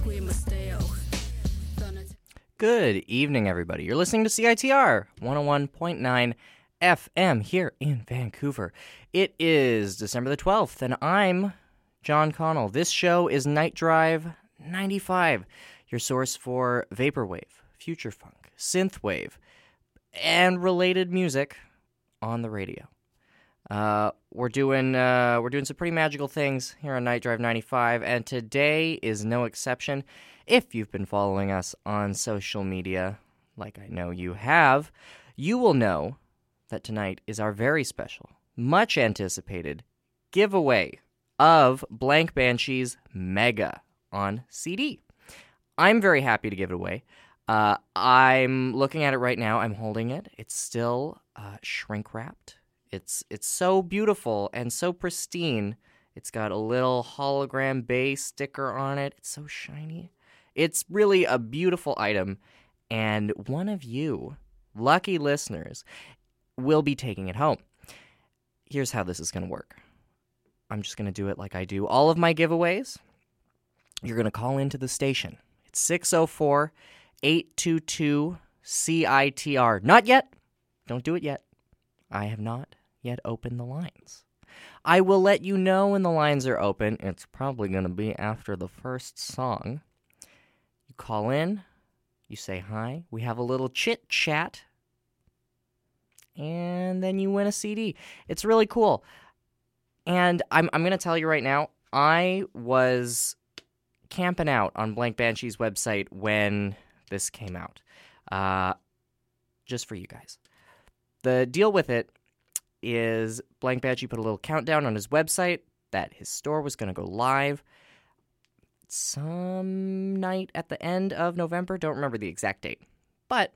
Good evening, everybody. You're listening to CITR 101.9 FM here in Vancouver. It is December the 12th, and I'm John Connell. This show is Night Drive 95, your source for vaporwave, future funk, synthwave, and related music on the radio. We're doing some pretty magical things here on Night Drive 95, and today is no exception. If you've been following us on social media, like I know you have, you will know that tonight is our very special, much anticipated giveaway of Blank Banshee's Mega on CD. I'm very happy to give it away. I'm looking at it right now. I'm holding it. It's still shrink wrapped. It's so beautiful and so pristine. It's got a little hologram base sticker on it. It's so shiny. It's really a beautiful item, and one of you lucky listeners will be taking it home. Here's how this is going to work. I'm just going to do it like I do all of my giveaways. You're going to call into the station. It's 604-822-CITR. Not yet. Don't do it yet. I have not yet opened the lines. I will let you know when the lines are open. It's probably going to be after the first song. You call in, you say hi, we have a little chit-chat, and then you win a CD. It's really cool. And I'm going to tell you right now, I was camping out on Blank Banshee's website when this came out, just for you guys. The deal with it is Blank Banshee put a little countdown on his website that his store was going to go live some night at the end of November. Don't remember the exact date. But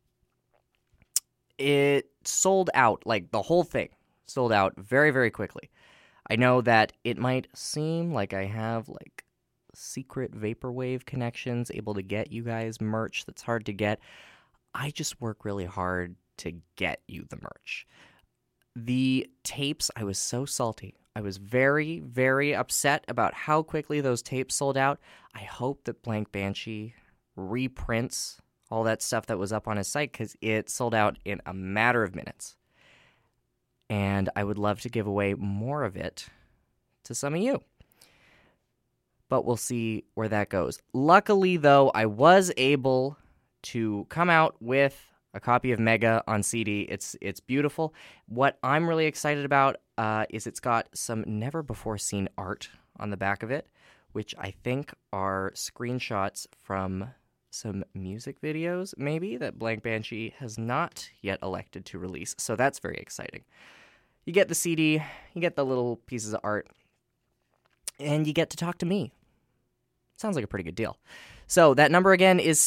it sold out, like the whole thing sold out very, very quickly. I know that it might seem like I have like secret vaporwave connections able to get you guys merch that's hard to get. I just work really hard to get you the merch. The tapes, I was so salty. I was very, very upset about how quickly those tapes sold out. I hope that Blank Banshee reprints all that stuff that was up on his site because it sold out in a matter of minutes. And I would love to give away more of it to some of you. But we'll see where that goes. Luckily, though, I was able to come out with a copy of Mega on CD. It's beautiful. What I'm really excited about is it's got some never-before-seen art on the back of it, which I think are screenshots from some music videos, maybe, that Blank Banshee has not yet elected to release. So that's very exciting. You get the CD, you get the little pieces of art, and you get to talk to me. Sounds like a pretty good deal. So that number again is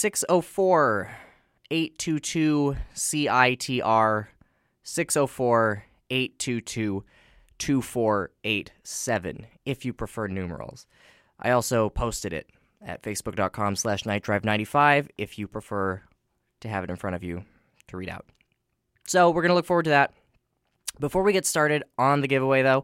604-822-CITR, 604-822-2487, if you prefer numerals. I also posted it at facebook.com/nightdrive95 if you prefer to have it in front of you to read out. So we're going to look forward to that. Before we get started on the giveaway, though,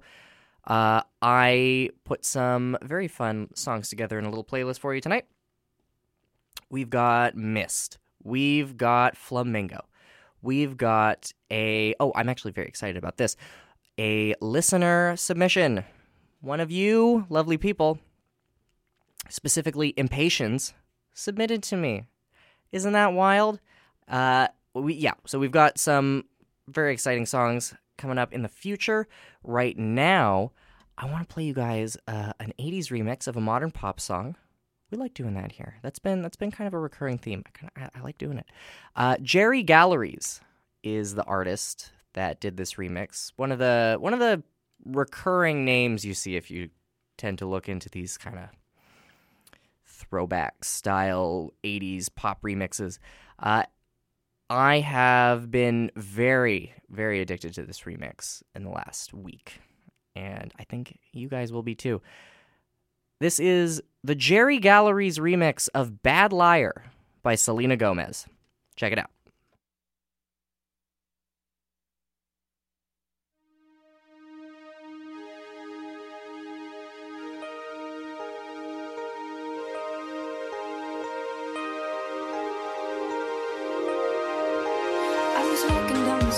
I put some very fun songs together in a little playlist for you tonight. We've got Mist. We've got Flamingo. We've got I'm actually very excited about this. A listener submission. One of you lovely people, specifically Impatiens, submitted to me. Isn't that wild? So we've got some very exciting songs coming up in the future. Right now, I want to play you guys an 80s remix of a modern pop song. We like doing that here. That's been kind of a recurring theme. I like doing it. Jerry Galleries is the artist that did this remix. One of the recurring names you see if you tend to look into these kind of throwback style 80s pop remixes. I have been very, very addicted to this remix in the last week, and I think you guys will be too. This is the Jerry Galleries remix of Bad Liar by Selena Gomez. Check it out.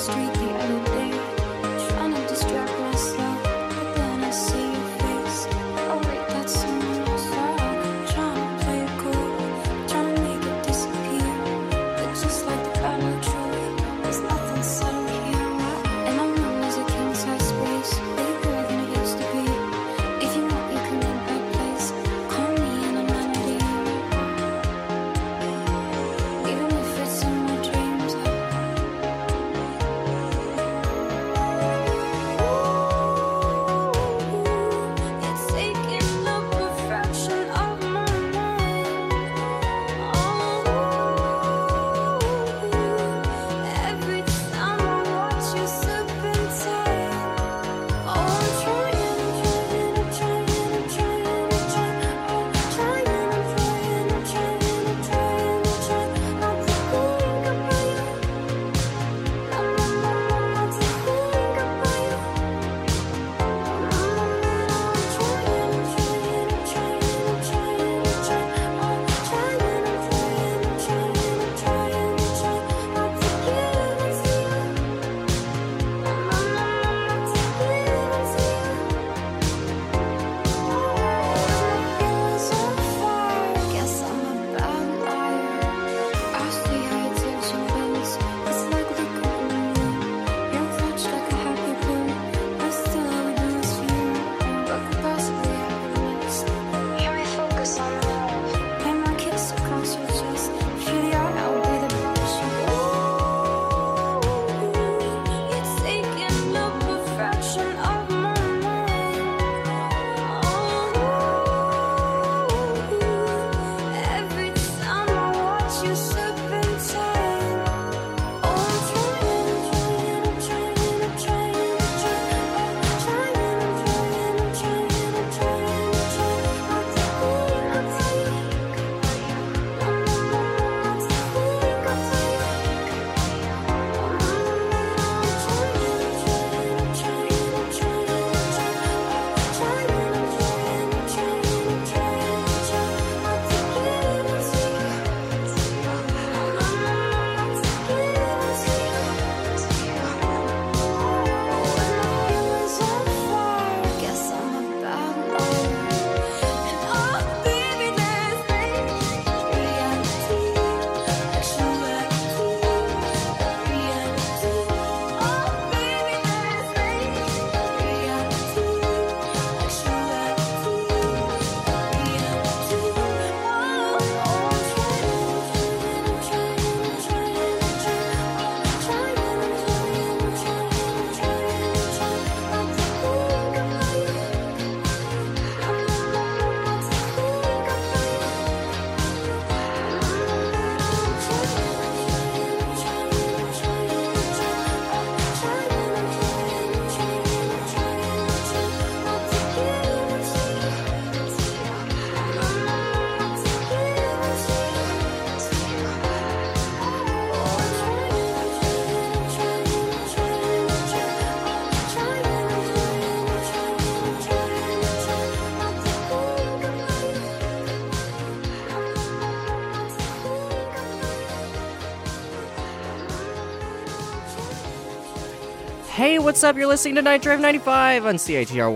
Hey, what's up? You're listening to Night Drive 95 on CITR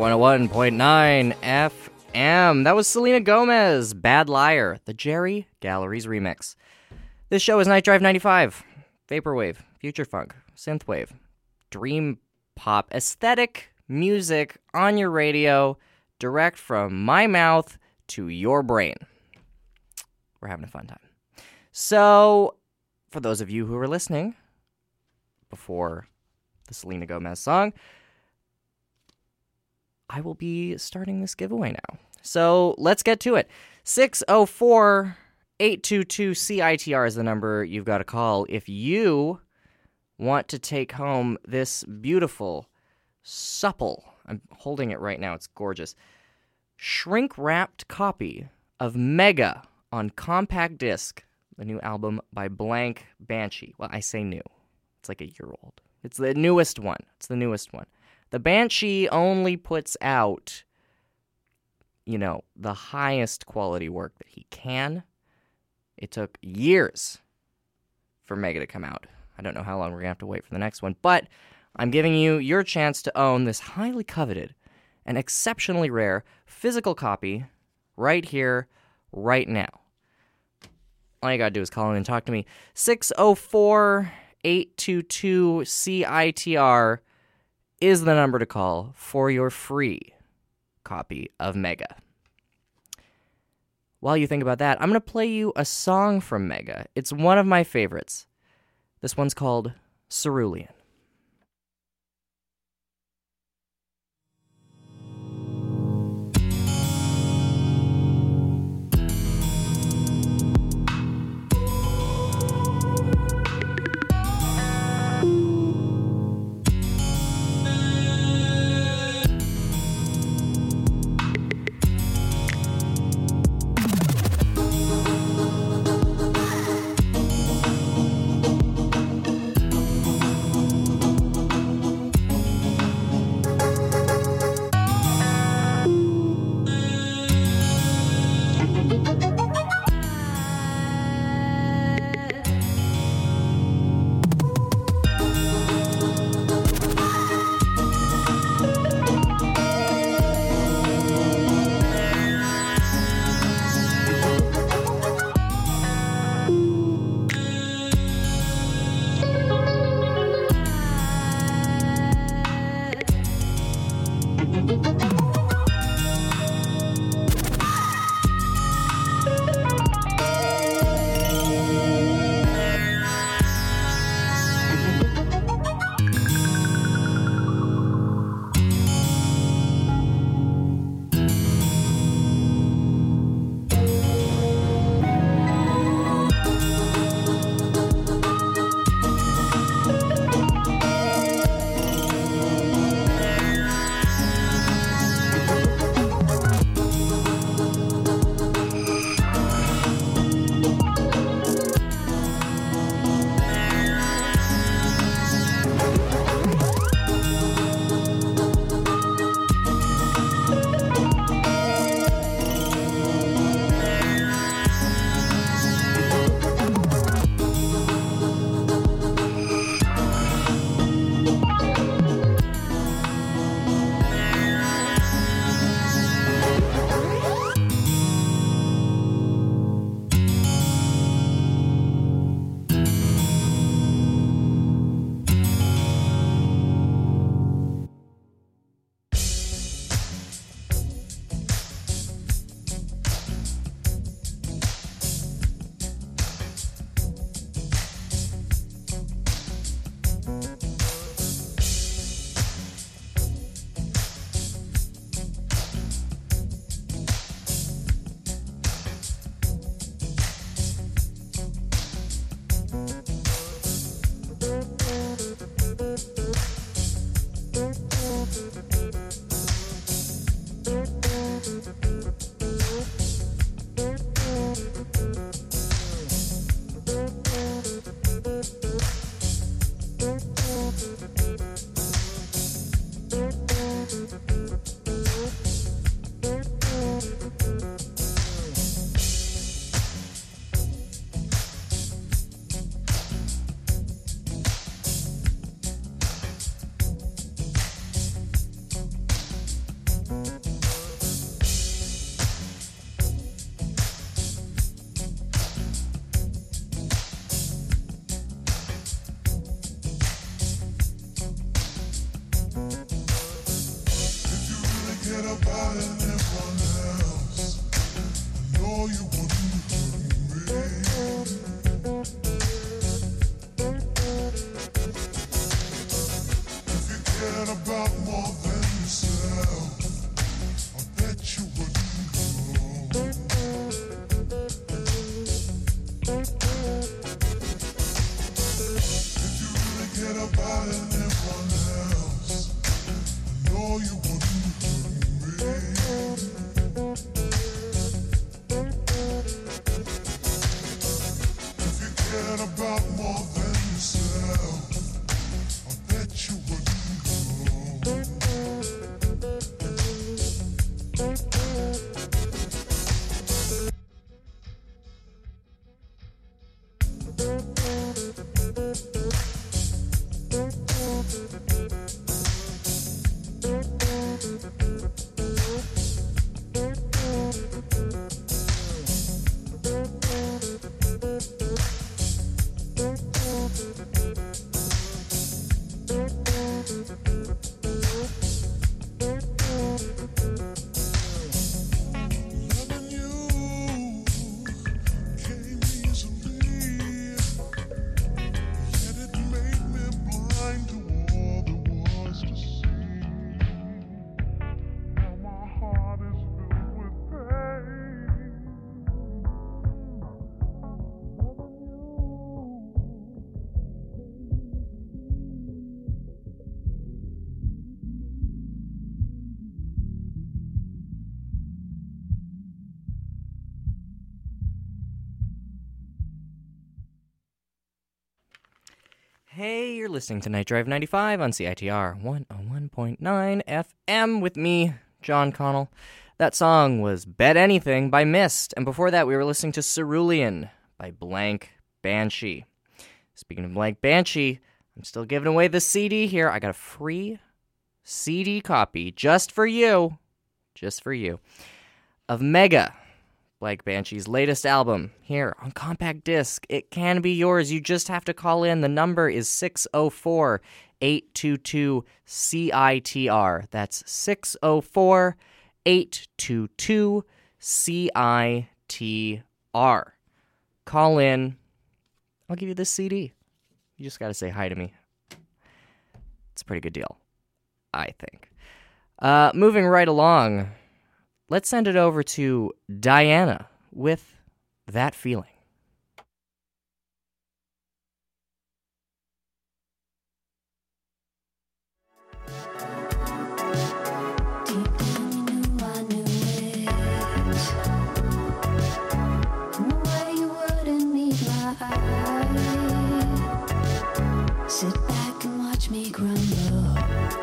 101.9 FM. That was Selena Gomez, Bad Liar, the Jerry Galleries remix. This show is Night Drive 95. Vaporwave, future funk, synthwave, dream pop, aesthetic music on your radio, direct from my mouth to your brain. We're having a fun time. So, for those of you who are listening before the Selena Gomez song, I will be starting this giveaway now. So let's get to it. 604-822-CITR is the number you've got to call if you want to take home this beautiful, supple, I'm holding it right now, it's gorgeous, shrink-wrapped copy of Mega on compact disc, the new album by Blank Banshee. Well, I say new. It's like a year old. It's the newest one. The Banshee only puts out, the highest quality work that he can. It took years for Mega to come out. I don't know how long we're going to have to wait for the next one, but I'm giving you your chance to own this highly coveted and exceptionally rare physical copy right here, right now. All you got to do is call in and talk to me. 604-822-CITR is the number to call for your free copy of Mega. While you think about that, I'm going to play you a song from Mega. It's one of my favorites. This one's called Cerulean. Forget about everyone else. Hey, you're listening to Night Drive 95 on CITR 101.9 FM with me, John Connell. That song was Bet Anything by Mist, and before that we were listening to Cerulean by Blank Banshee. Speaking of Blank Banshee, I'm still giving away the CD here. I got a free CD copy just for you, of Mega, Blank Banshee's latest album, here on compact disc. It can be yours. You just have to call in. The number is 604-822-CITR. That's 604-822-CITR. Call in. I'll give you this CD. You just got to say hi to me. It's a pretty good deal, I think. Moving right along, let's send it over to Diana with That Feeling. Sit back and watch me crumble.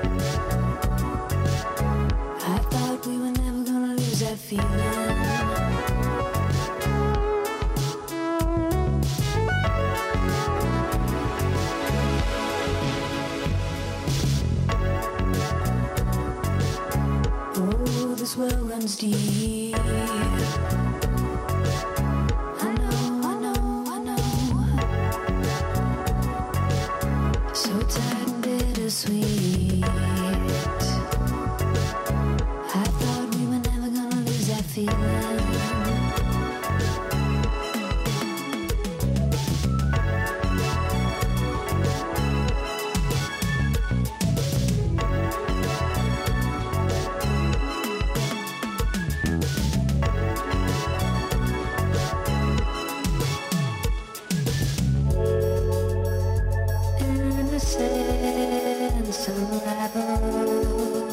I thought we were never gonna lose that feeling. Oh, this well runs deep. I know. So tight and bittersweet. I thought we were never gonna lose that feeling. Innocence unravels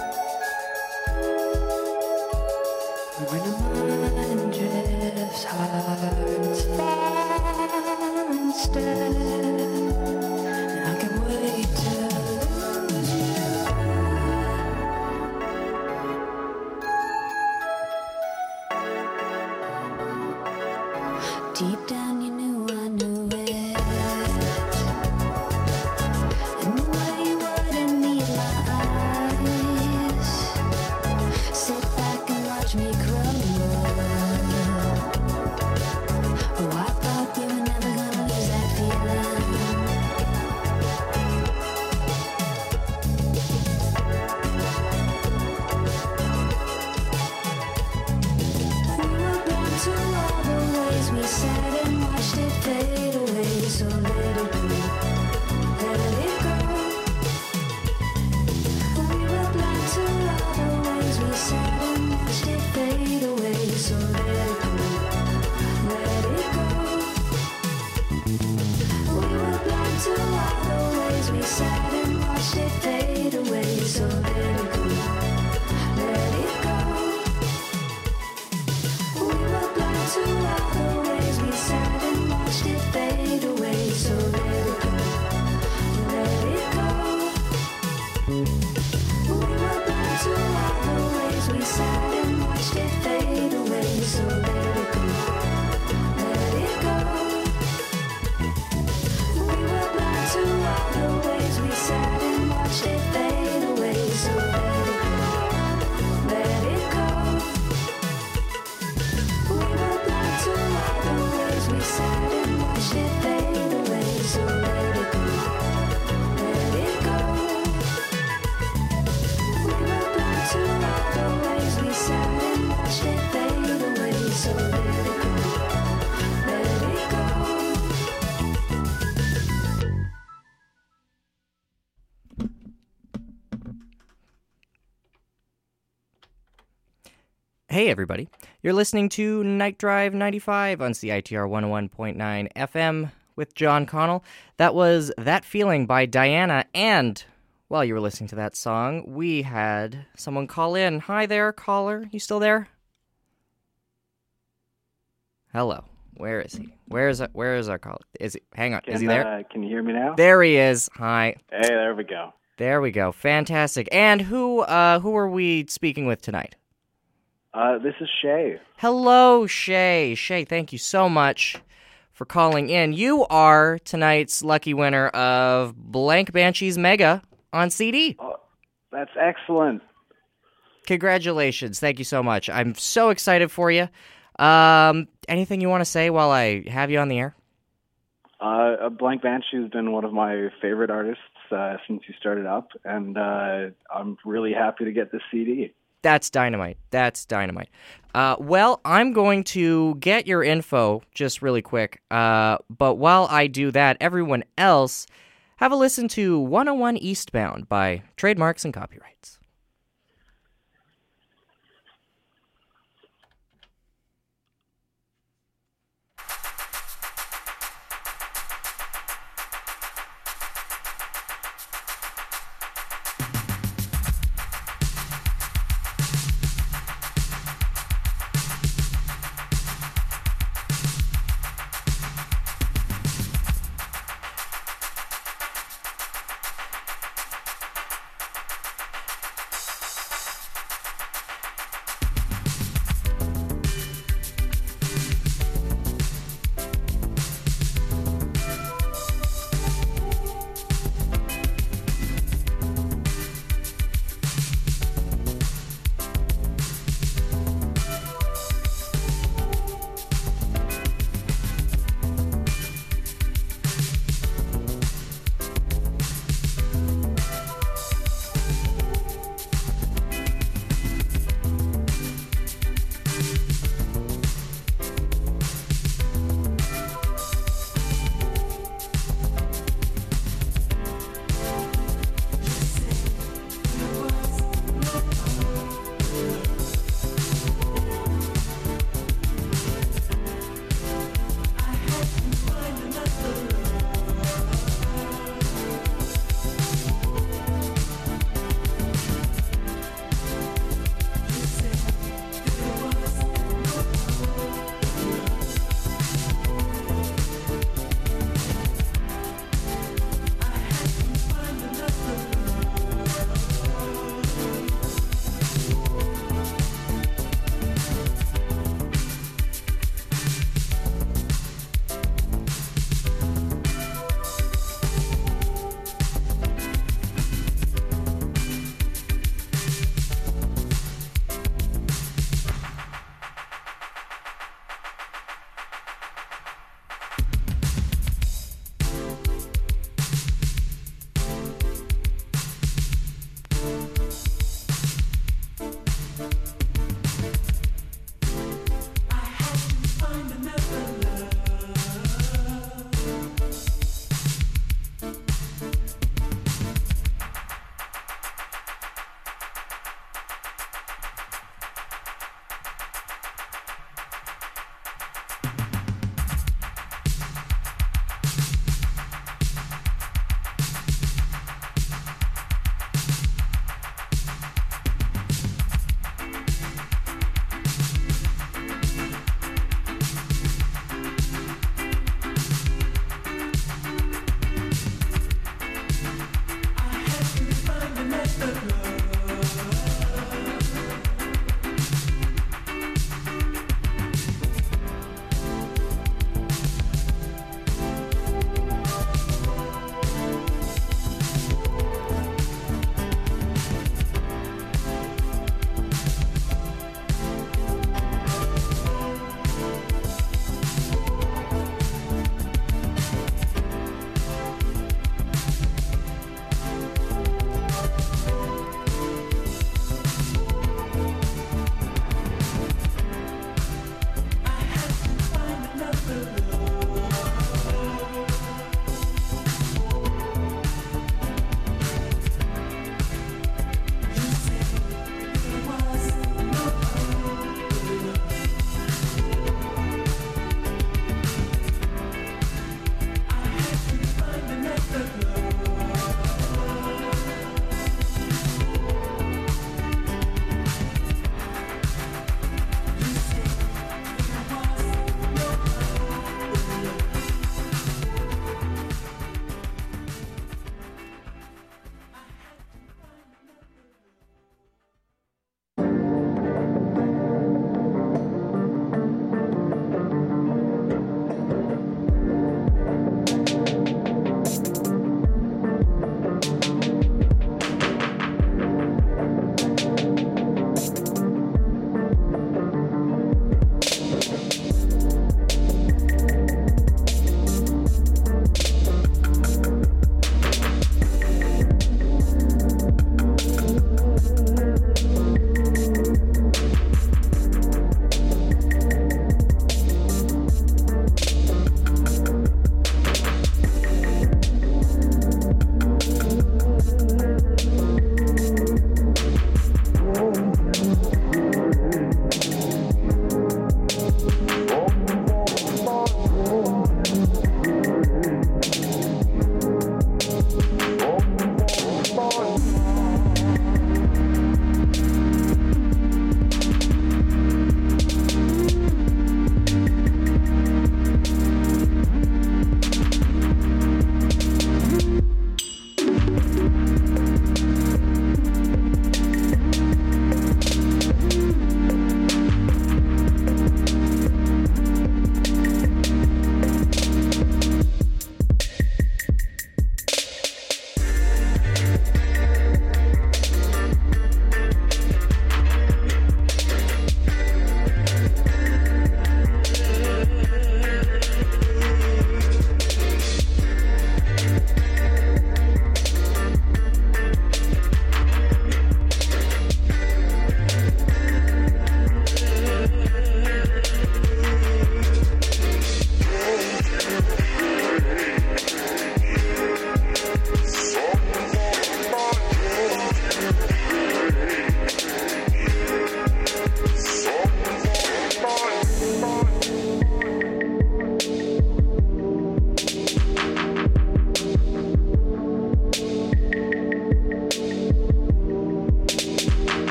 when a mind drifts hearts far instead. I can wait to lose you. Deep down you knew I knew it. And the way you wouldn't meet my eyes. Sit back and watch me crumble. Oh, I thought we were never gonna lose that feeling. We were blind to all the ways we sat and watched it fade away. So let it go, let it go. We were blind to all the ways we sat and watched it fade away. So let it go, let it go. We were blind to all the ways we sat and watched it fade away. So let it go, let it go. We were blind to all the ways we sat and watched it fade away. So let it go, let it go. We were blind to all the ways we sat and watched it fade away. So let it go, let it go. We were blind to all the ways we sat and watched it fade away. So let it go, we were blind to all the ways we sat and watched it fade away. So let it go, let it go. We were blind to all the ways we sat and watched it fade away. So let it go, let it go. Hey everybody, you're listening to Night Drive 95 on CITR 101.9 FM with John Connell. That was That Feeling by Diana, and while you were listening to that song, we had someone call in. Hi there, caller, you still there? Hello. Where is he? Where is our caller? Is he? Hang on. Is he there? Can you hear me now? There he is. Hi. Hey, there we go. There we go. Fantastic. And who are we speaking with tonight? This is Shay. Hello, Shay. Shay, thank you so much for calling in. You are tonight's lucky winner of Blank Banshees Mega on CD. Oh, that's excellent. Congratulations. Thank you so much. I'm so excited for you. Anything you want to say while I have you on the air? Blank Banshee has been one of my favorite artists since you started up, and I'm really happy to get this CD. That's dynamite. That's dynamite. Well, I'm going to get your info just really quick. But while I do that, everyone else, have a listen to 101 Eastbound by Trademarks and Copyrights.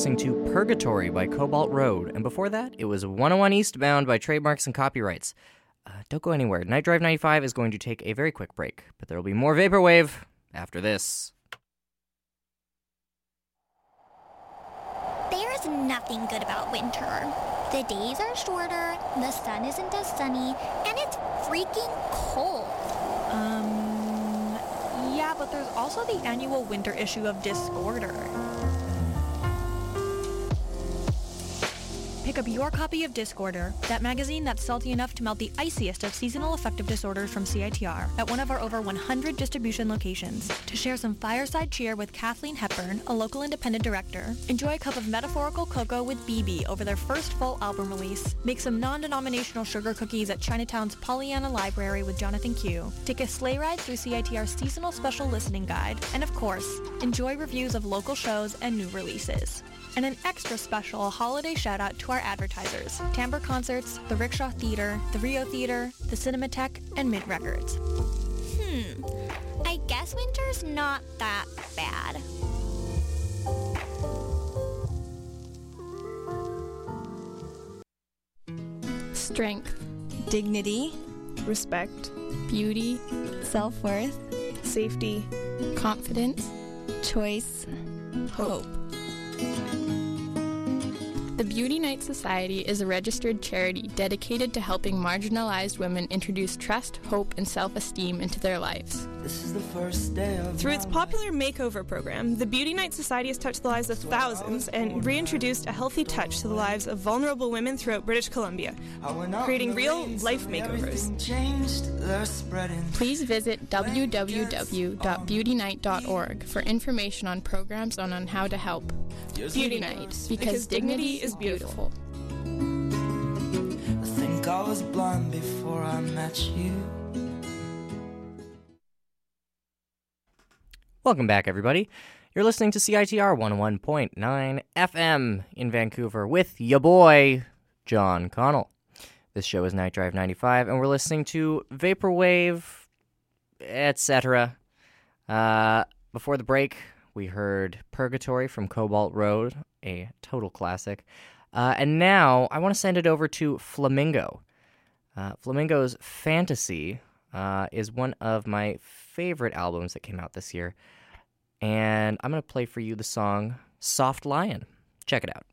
listening to Purgatory by Cobalt Road. And before that, it was 101 Eastbound by Trademarks and Copyrights. Don't go anywhere. Night Drive 95 is going to take a very quick break, but there will be more Vaporwave after this. There's nothing good about winter. The days are shorter, the sun isn't as sunny, and it's freaking cold. Yeah, but there's also the annual winter issue of Disorder. Pick up your copy of Disorder, that magazine that's salty enough to melt the iciest of seasonal affective disorders from CITR, at one of our over 100 distribution locations. To share some fireside cheer with Kathleen Hepburn, a local independent director, enjoy a cup of metaphorical cocoa with BB over their first full album release, make some non-denominational sugar cookies at Chinatown's Pollyanna Library with Jonathan Q, take a sleigh ride through CITR's seasonal special listening guide, and of course, enjoy reviews of local shows and new releases. And an extra special holiday shout-out to our advertisers, Timbre Concerts, the Rickshaw Theater, the Rio Theater, the Cinematheque, and Mint Records. I guess winter's not that bad. Strength, Dignity, respect, beauty, self-worth, safety, confidence, choice, hope. The Beauty Night Society is a registered charity dedicated to helping marginalized women introduce trust, hope, and self-esteem into their lives. This is the first day of Through its popular makeover program, the Beauty Night Society has touched the lives of thousands and reintroduced a healthy touch to the lives of vulnerable women throughout British Columbia, creating real life makeovers. Please visit www.beautynight.org for information on programs and on how to help. Beauty Night, because dignity is beautiful. I think I was blind before I met you. Welcome back, everybody. You're listening to CITR 101.9 FM in Vancouver with ya boy, John Connell. This show is Night Drive 95, and we're listening to Vaporwave, etc. Before the break, we heard Purgatory from Cobalt Road, a total classic. And now I want to send it over to Flamingo. Flamingo's Fantasy is one of my favorite albums that came out this year. And I'm going to play for you the song Soft Lion. Check it out.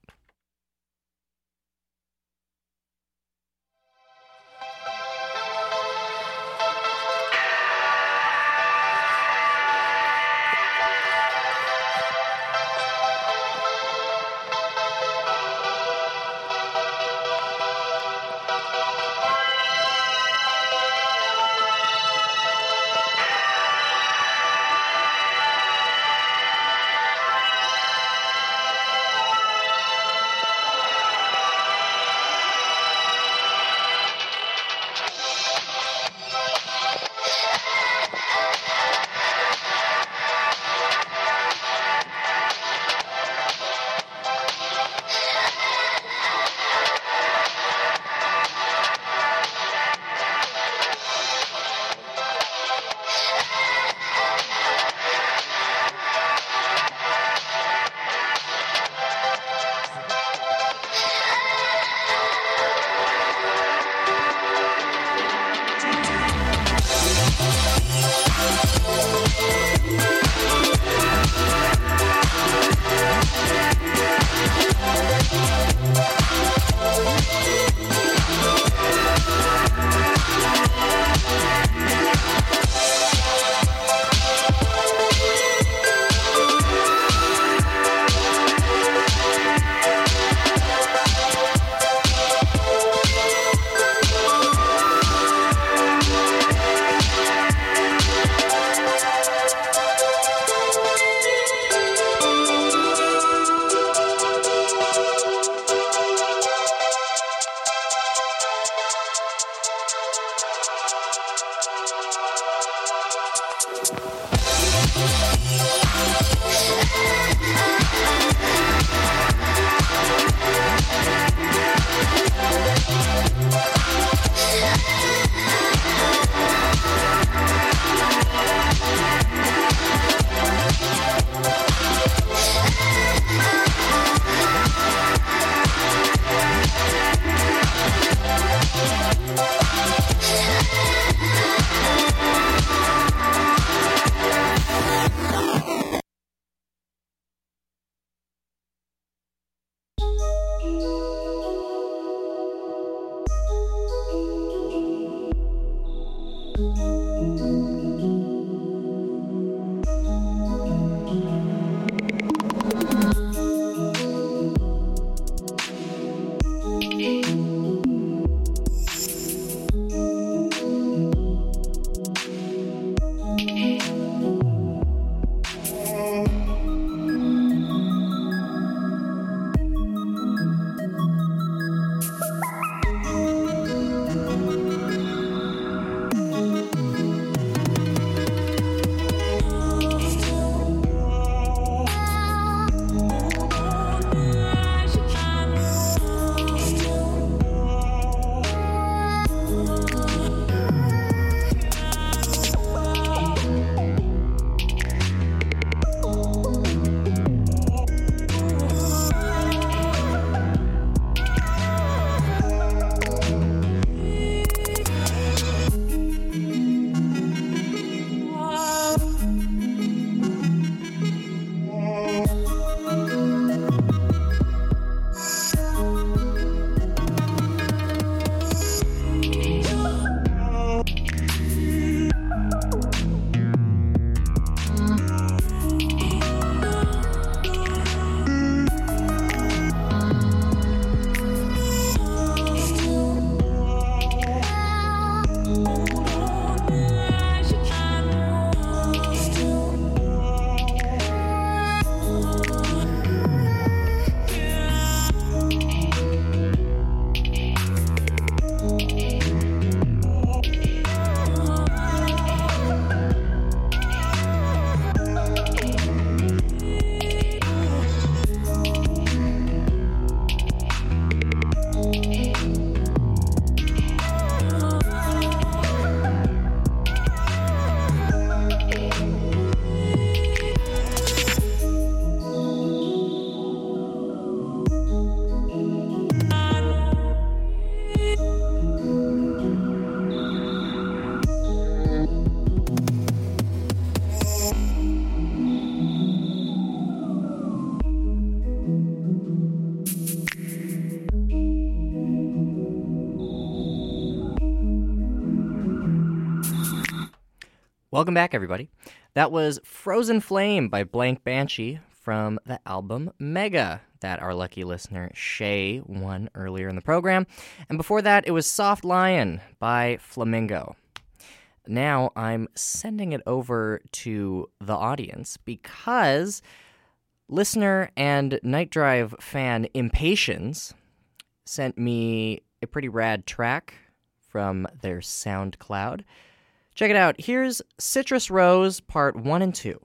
Welcome back, everybody. That was Frozen Flame by Blank Banshee from the album Mega that our lucky listener Shay won earlier in the program. And before that, it was Soft Lion by Flamingo. Now I'm sending it over to the audience because listener and Night Drive fan Impatience sent me a pretty rad track from their SoundCloud. Check it out. Here's Citrus Rose Part 1 and 2.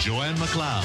Joanne McLeod.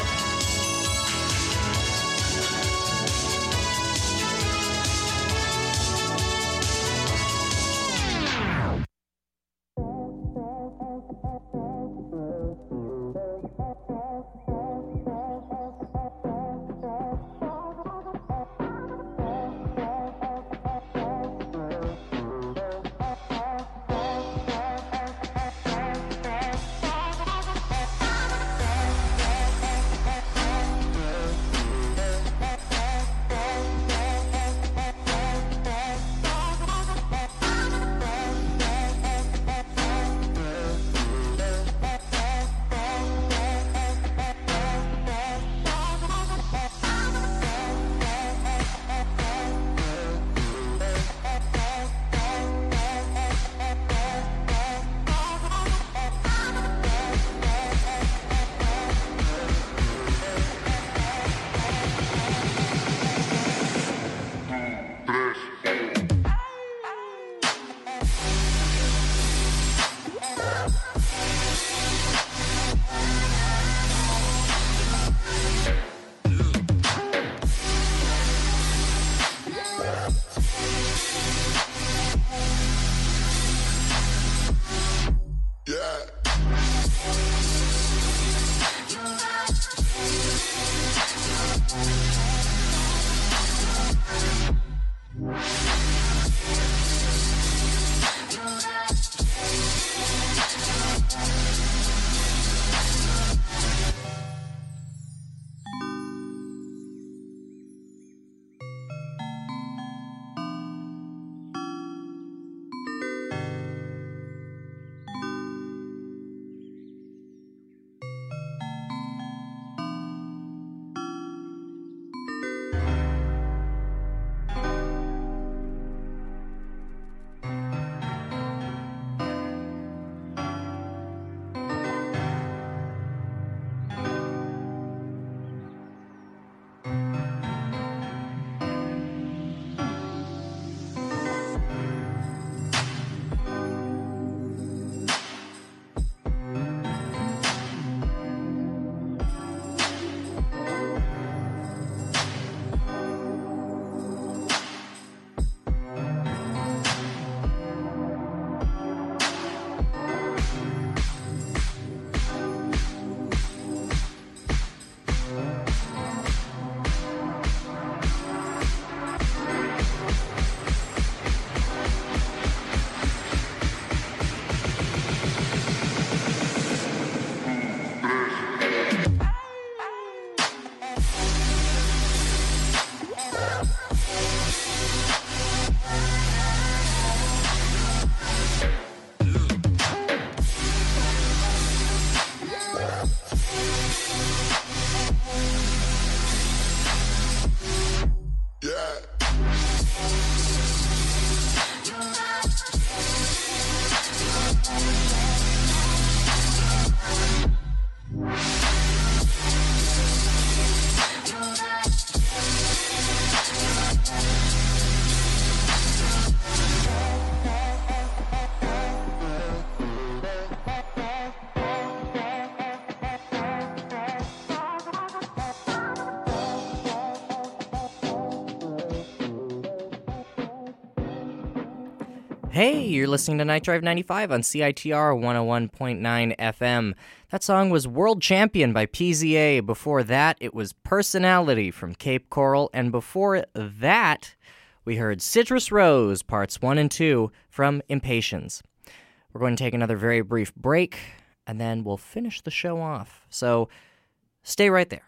Hey, you're listening to Night Drive 95 on CITR 101.9 FM. That song was World Champion by PZA. Before that, it was Personality from Cape Coral. And before that, we heard Citrus Rose, Parts 1 and 2 from Impatiens. We're going to take another very brief break, and then we'll finish the show off. So stay right there.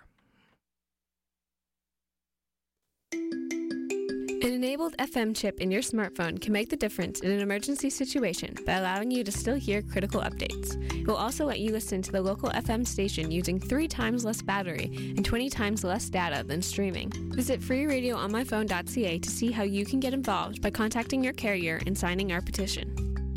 An enabled FM chip in your smartphone can make the difference in an emergency situation by allowing you to still hear critical updates. It will also let you listen to the local FM station using 3 times less battery and 20 times less data than streaming. Visit freeradioonmyphone.ca to see how you can get involved by contacting your carrier and signing our petition.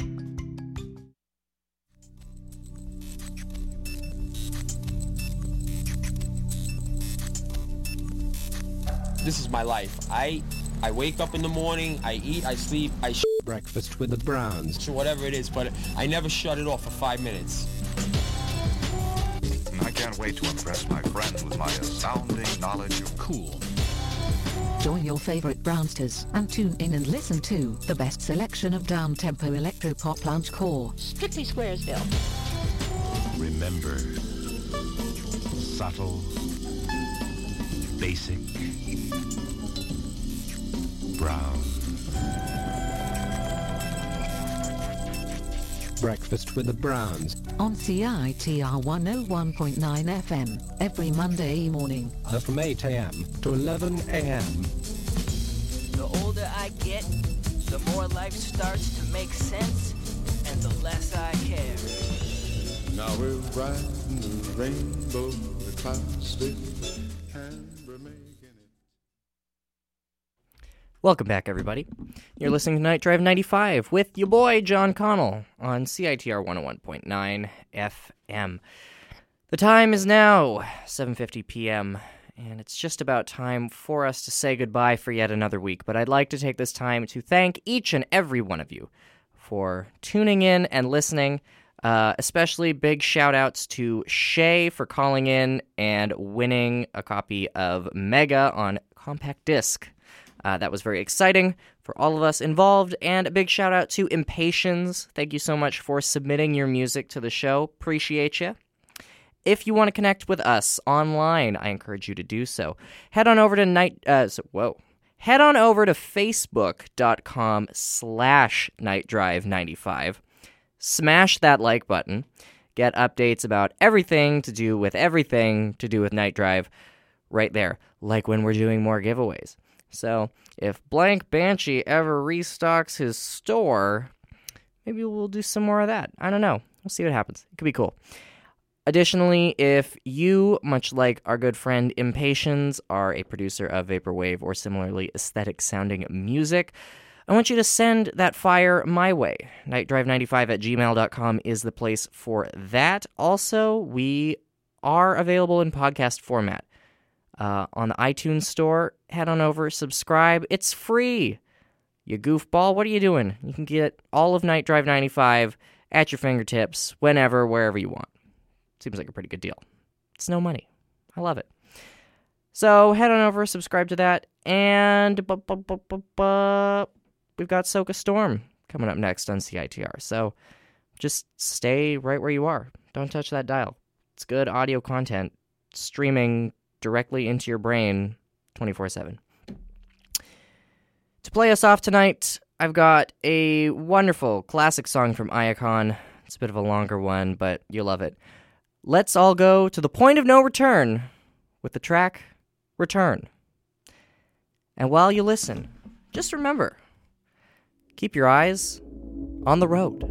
This is my life. I wake up in the morning, I eat, I sleep, I breakfast with the Browns. Whatever it is, but I never shut it off for 5 minutes. I can't wait to impress my friends with my astounding knowledge of cool. Join your favorite Brownsters and tune in and listen to the best selection of down-tempo electro-pop loungecore. Strictly Squaresville. Remember, subtle, basic, brown. Breakfast with the Browns. On CITR 101.9 FM, every Monday morning. From 8 a.m. to 11 a.m. The older I get, the more life starts to make sense, and the less I care. Now we're riding the rainbow, the clouds split, and we're making it. Welcome back, everybody. You're listening to Night Drive 95 with your boy, John Connell, on CITR 101.9 FM. The time is now 7:50 p.m., and it's just about time for us to say goodbye for yet another week. But I'd like to take this time to thank each and every one of you for tuning in and listening. Especially big shout-outs to Shay for calling in and winning a copy of Mega on compact disc. That was very exciting for all of us involved, and a big shout-out to Impatiens. Thank you so much for submitting your music to the show. Appreciate you. If you want to connect with us online, I encourage you to do so. Head on over to Head on over to facebook.com/NightDrive95. Smash that like button. Get updates about everything to do with Night Drive right there, like when we're doing more giveaways. So if Blank Banshee ever restocks his store, maybe we'll do some more of that. I don't know. We'll see what happens. It could be cool. Additionally, if you, much like our good friend Impatiens, are a producer of vaporwave or similarly aesthetic-sounding music, I want you to send that fire my way. nightdrive95@gmail.com is the place for that. Also, we are available in podcast format. On the iTunes store, head on over, subscribe. It's free. You goofball, what are you doing? You can get all of Night Drive 95 at your fingertips, whenever, wherever you want. Seems like a pretty good deal. It's no money. I love it. So head on over, subscribe to that, and we've got Soca Storm coming up next on CITR. So just stay right where you are. Don't touch that dial. It's good audio content streaming directly into your brain 24/7. To play us off tonight, I've got a wonderful classic song from Iacon. It's a bit of a longer one, but you'll love it. Let's all go to the point of no return with the track Return. And while you listen, just remember, keep your eyes on the road.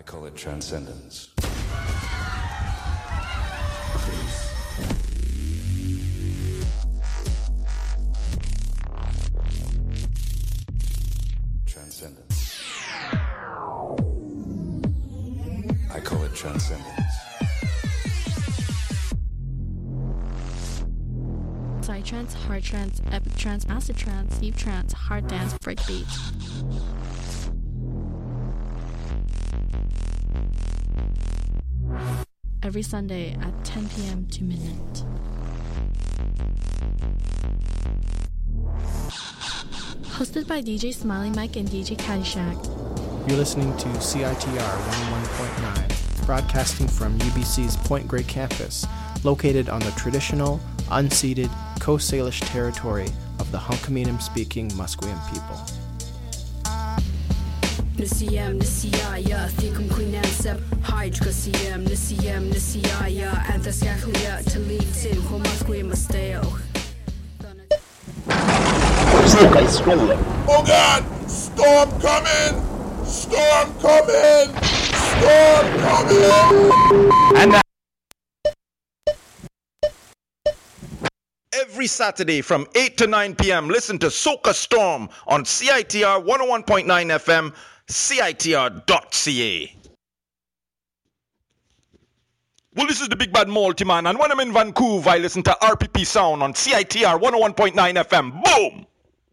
call it transcendence. Transcendence. I call it transcendence. Psytrance, hard trance, epic trance, acid trance, deep trance, hard dance, breakbeat. Every Sunday at 10 p.m. to midnight. Hosted by DJ Smiley Mike and DJ Caddyshack. You're listening to CITR 101.9, broadcasting from UBC's Point Grey campus, located on the traditional, unceded Coast Salish territory of the Hunkaminam-speaking Musqueam people. Nisiyam, Nisiyaya, Thikum Queenansep, Hydra Siyam, Nisiyam, Nisiyaya, Anthascaclia, Talitim, Homasqueam Masteo. Oh God! Storm coming! Storm coming! Storm coming! And every Saturday from 8 to 9 p.m., listen to Soca Storm on CITR 101.9 FM, CITR.ca. Well, this is the Big Bad Multiman, and when I'm in Vancouver, I listen to RPP Sound on CITR 101.9 FM. Boom!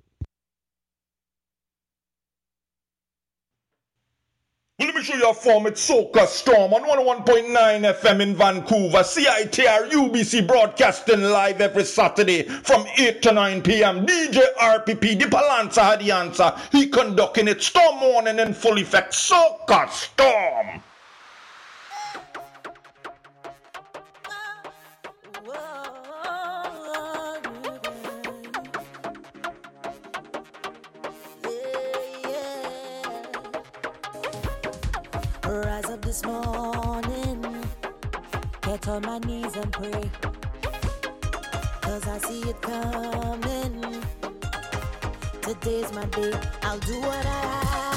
Well, let me show you a form. It's Soca Storm on 101.9 FM in Vancouver. CITR UBC broadcasting live every Saturday from 8 to 9 p.m. DJ RPP, the Palanza had the answer. He conducting it storm morning in full effect. Soca Storm. Rise up this morning, get on my knees and pray, 'cause I see it coming. Today's my day, I'll do what I